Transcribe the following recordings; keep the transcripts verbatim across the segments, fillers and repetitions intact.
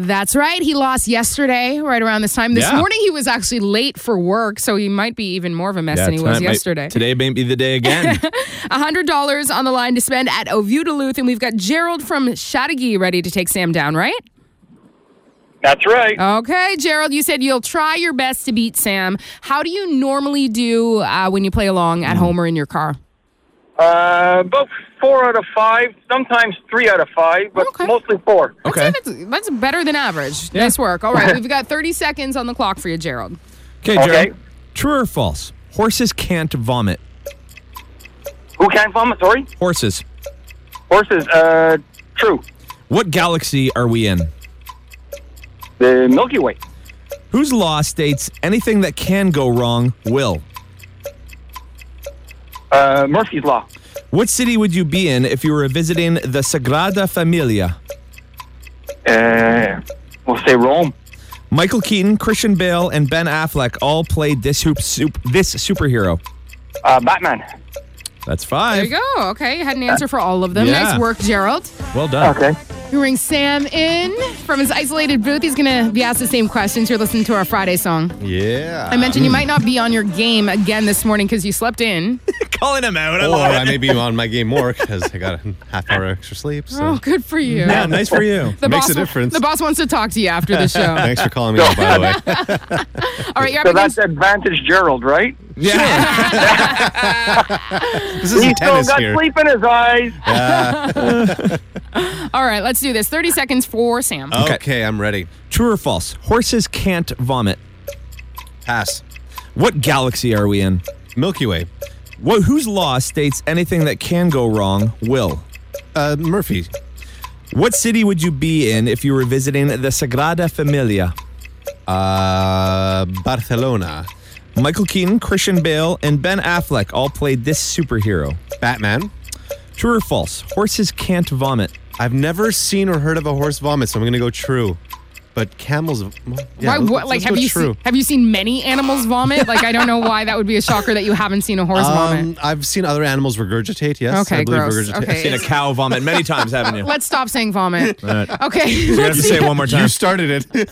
That's right. He lost yesterday, right around this time. This Yeah. morning, he was actually late for work, so he might be even more of a mess Yeah, than he was tonight might- yesterday. today may be the day again. one hundred dollars on the line to spend at Oviedo Duluth, and we've got Gerald from Chateauguay ready to take Sam down, right? That's right. Okay, Gerald, you said you'll try your best to beat Sam. How do you normally do uh, when you play along at home or in your car? Uh, about four out of five, sometimes three out of five, but Okay. mostly four. Okay. That's, that's better than average. Nice work. All right, we've got thirty seconds on the clock for you, Gerald. Okay, Okay. Gerald. True or false? Horses can't vomit. Who can't vomit? Sorry? Horses. Horses, uh, true. What galaxy are we in? The Milky Way. Whose law states anything that can go wrong will? Uh, Murphy's Law. What city would you be in if you were visiting the Sagrada Familia? Uh, we'll say Rome. Michael Keaton, Christian Bale, and Ben Affleck all played this hoop, soup, this superhero. Uh, Batman. That's There five. you go. Okay, you had an answer for all of them. Yeah. Nice work, Gerald. Well done. Okay. We bring Sam in from his isolated booth. He's going to be asked the same questions. You're listening to our Friday song. Yeah. I mentioned you might not be on your game again this morning because you slept in. Calling him out. I Or love I it. may be on my game more because I got a half hour extra sleep. So Oh, good for you. Yeah, nice for you. The Makes boss, a difference. The boss wants to talk to you after the show. Thanks for calling me out, by the way. All right, you're So up against... that's advantage Gerald, right? Yeah. This He isn't still tennis got here. sleep in his eyes. All right, let's do this. thirty seconds for Sam. Okay, I'm ready. True or false? Horses can't vomit. Pass. What galaxy are we in? Milky Way. What, whose law states anything that can go wrong will? Uh, Murphy. What city would you be in if you were visiting the Sagrada Familia? Uh, Barcelona. Michael Keaton, Christian Bale, and Ben Affleck all played this superhero. Batman. True or false? Horses can't vomit. I've never seen or heard of a horse vomit, so I'm going to go true. But camels, well, yeah, Why, let's- what, like, let's have go you true. seen, have you seen many animals vomit? Like, I don't know why that would be a shocker that you haven't seen a horse vomit. Um, I've seen other animals regurgitate. Yes, Okay, I believe gross. regurgitate. Okay. Seen a cow vomit many times, haven't you? Let's stop saying vomit. Right. Okay. You have to say it one more time. You started it.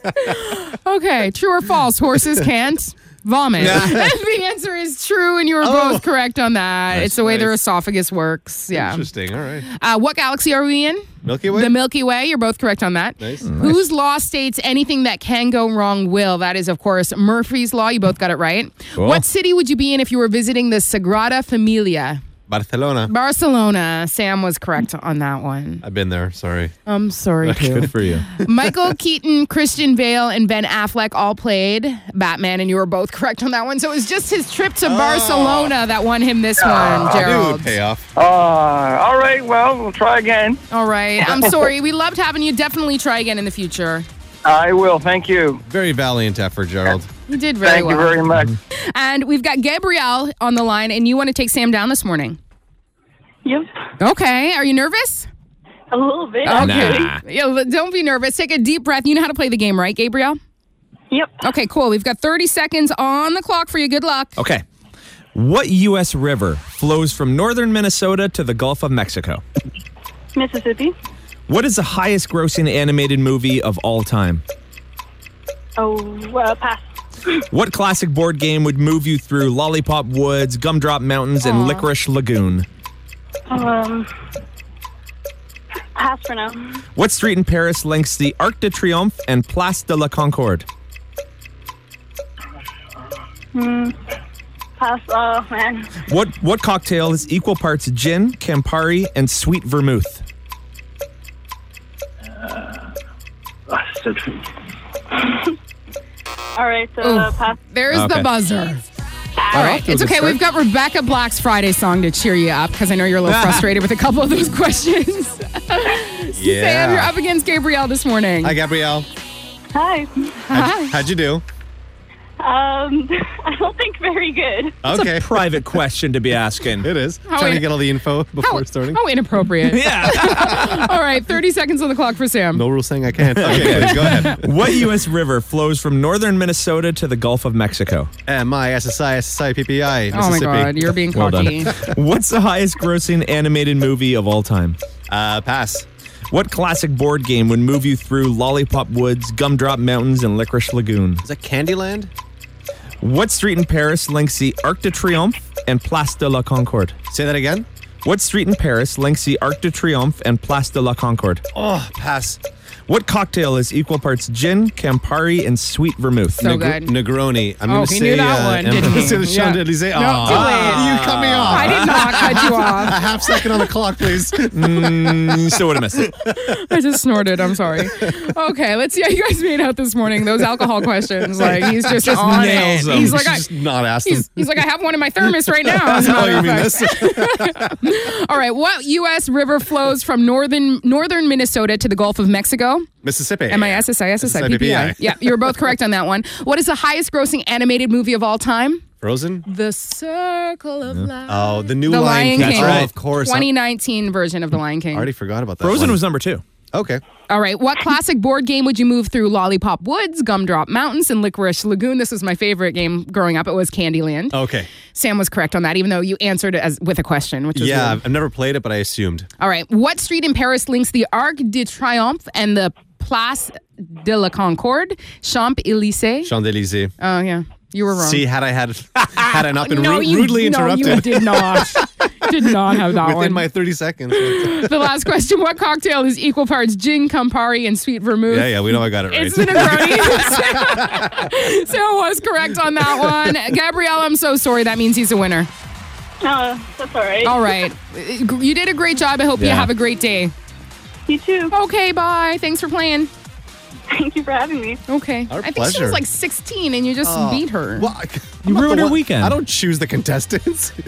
Okay, true or false? Horses can't vomit. The answer is true, and you were Oh. both correct on that. Nice, it's the way their nice. esophagus works. Yeah. Interesting. All right. Uh, what galaxy are we in? Milky Way. The Milky Way. You're both correct on that. Nice. Whose law states anything that can go wrong will? That is, of course, Murphy's Law. You both got it right. Cool. What city would you be in if you were visiting the Sagrada Familia? Barcelona. Barcelona. Sam was correct on that one. I've been there. Sorry. I'm sorry, too. Good for you. Michael Keaton, Christian Bale, and Ben Affleck all played Batman, and you were both correct on that one. So it was just his trip to Barcelona that won him this one, Gerald. Dude, payoff. Uh, all right, well, we'll try again. All right. I'm sorry. We loved having you. Definitely try again in the future. I will, thank you. Very valiant effort, Gerald. You did very Thank well. you very much. And we've got Gabrielle on the line, and you want to take Sam down this morning. Yep. Okay. Are you nervous? A little bit. Okay. Nah. Yeah, l- don't be nervous. Take a deep breath. You know how to play the game, right, Gabrielle? Yep. Okay, cool. We've got thirty seconds on the clock for you. Good luck. Okay. What U S river flows from northern Minnesota to the Gulf of Mexico? Mississippi. What is the highest grossing animated movie of all time? Oh, uh, pass. What classic board game would move you through Lollipop Woods, Gumdrop Mountains, and Aw. Licorice Lagoon? Um, pass for now. What street in Paris links the Arc de Triomphe and Place de la Concorde? Pass. Oh, man. What what cocktail is equal parts gin, Campari, and sweet vermouth? All right, so uh, Ooh. pass. There's Okay. the buzzer. All right. that was It's a okay. start. We've got Rebecca Black's Friday song to cheer you up because I know you're a little frustrated with a couple of those questions. Sam, you're up against Gabrielle this morning. Hi, Gabrielle. Hi. How'd, how'd you do? Um, I don't think very good. Okay. Private question to be asking. It is. How Trying in- to get all the info before how, starting. how inappropriate. Yeah. All right. thirty seconds on the clock for Sam. No rule saying I can't. Okay, please, go ahead. What U S river flows from northern Minnesota to the Gulf of Mexico? M I S S I S S I P P I Oh, my Mississippi. God. You're being Well done. cocky. What's the highest grossing animated movie of all time? Uh, pass. What classic board game would move you through Lollipop Woods, Gumdrop Mountains, and Licorice Lagoon? Is that Candyland? What street in Paris links the Arc de Triomphe and Place de la Concorde? Say that again? What street in Paris links the Arc de Triomphe and Place de la Concorde? Oh, pass. What cocktail is equal parts gin, Campari, and sweet vermouth? So Negr- good. Negroni. I'm Oh, going to he say knew that uh, one, I'm didn't gonna he? say the Yeah. Champs-Elysees. No, Aw. too late. You cut me off. I did not cut you A off. half second on the clock, please. Mm, still would have missed it. I just snorted. I'm sorry. Okay, let's see how you guys made out this morning. Those alcohol questions. Like, he's just, Just on nails it. them. He's like, I, Just not ask them. he's, he's like, I have one in my thermos right now. As a Oh, matter you of mean fact. this? All right, what U S river flows from northern northern Minnesota to the Gulf of Mexico? Mississippi. M I S S I S S I P P I. P P I. Yeah, you were both correct on that one. What is the highest grossing animated movie of all time? Frozen? The Circle of Life. Oh, the new The Lion Lion King. King. Oh, of course. twenty nineteen version of The Lion I King. already forgot about that. Frozen one. was number two. Okay. All right, what classic board game would you move through Lollipop Woods, Gumdrop Mountains, and Licorice Lagoon? This was my favorite game growing up. It was Candyland. Okay. Sam was correct on that, even though you answered it as with a question, which was Yeah, weird. I've never played it, but I assumed. All right, what street in Paris links the Arc de Triomphe and the Place de la Concorde? Champs-Élysées. Champs-Elysees. Oh, yeah. You were wrong. See, had I had had I not been no, ru- you, rudely no, interrupted you did not. did not have that within one. my thirty seconds. The last question, what cocktail is equal parts gin, Campari, and sweet vermouth? yeah, yeah, we know I got it right. It's the Negroni. Sarah was correct on that one. Gabrielle, I'm so sorry. That means he's a winner. Oh, that's all right. All right. You did a great job. I hope you Yeah. have a great day. You too. Okay, bye. Thanks for playing. Thank you for having me. Okay. Our I think she pleasure. was like sixteen and you just beat her. Well, You I'm not ruined the her one- weekend. I don't choose the contestants.